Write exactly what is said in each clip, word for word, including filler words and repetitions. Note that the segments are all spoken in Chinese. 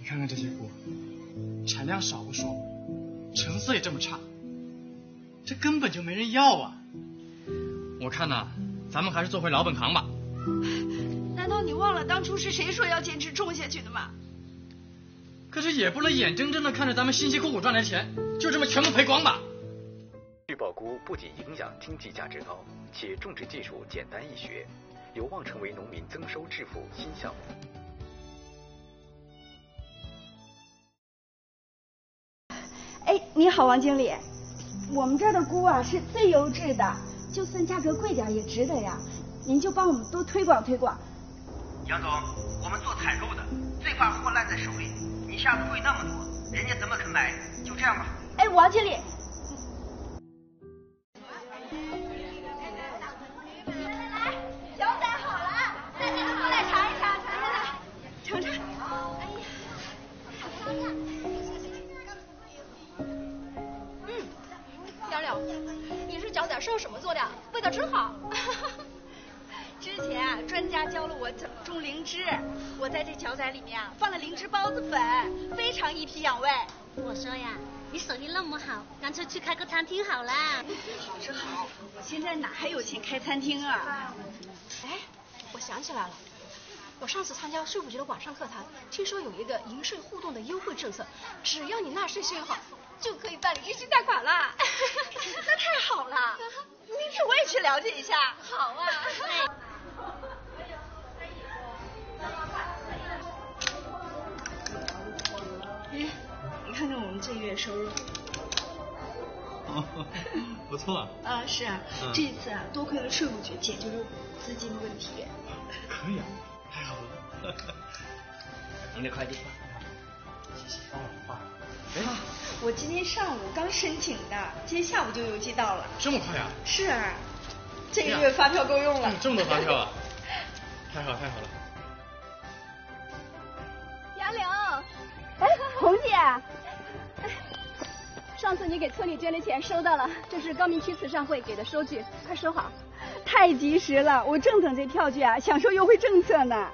你看看这些菇，产量少不说，成色也这么差，这根本就没人要啊！我看呐、啊，咱们还是做回老本行吧。 难道你忘了当初是谁说要坚持种下去的吗？ 可是也不能眼睁睁的看着咱们辛辛苦苦赚来的钱就这么全部赔光吧。 杏鲍菇不仅营养经济价值高，且种植技术简单易学，有望成为农民增收致富新项目。 哎，你好，王经理，我们这儿的菇啊是最优质的，就算价格贵点也值得呀。您就帮我们多推广推广。 杨总，我们做采购的最怕货烂在手里，你下的贵那么多，人家怎么肯买？就这样吧。 哎，王经理。 收什么做的？味道真好。 之前啊，专家教了我怎么种灵芝，我在这脚仔里面啊放了灵芝孢子粉，非常益脾养胃。 我说呀，你手艺那么好，干脆去开个餐厅好啦。 好是好，我现在哪还有钱开餐厅啊？ 哎，我想起来了，我上次参加税务局的网上课堂，听说有一个银税互动的优惠政策，只要你纳税信用好，就可以办理利息贷款啦。 那太好了，明天我也去了解一下。 好啊。哎哎，你看看我们这月收入。 哦，不错啊。 啊，是啊，嗯、这一次啊，多亏了税务局解决了资金问题。 可以啊，太好了。 您的快递。 谢谢。哦，爸。 哎，我今天上午刚申请的，今天下午就邮寄到了。 这么快啊？ 是啊，这个月发票够用了。 嗯、这么多发票啊！太好太好了。 杨柳。 哎，红姐。 上次你给村里捐的钱收到了，这是高明区慈善会给的收据，快收好。 太及时了，我正等这票据啊，享受优惠政策呢。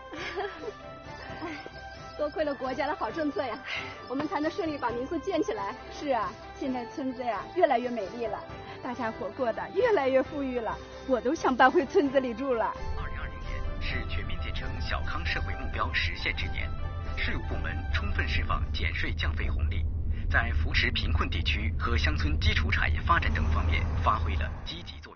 多亏了国家的好政策呀，我们才能顺利把民宿建起来。 是啊，现在村子呀越来越美丽了，大家伙过得越来越富裕了，我都想搬回村子里住了。 二零二零年是全面建成小康社会目标实现之年，税务部门充分释放减税降费红利，在扶持贫困地区和乡村基础产业发展等方面发挥了积极作用。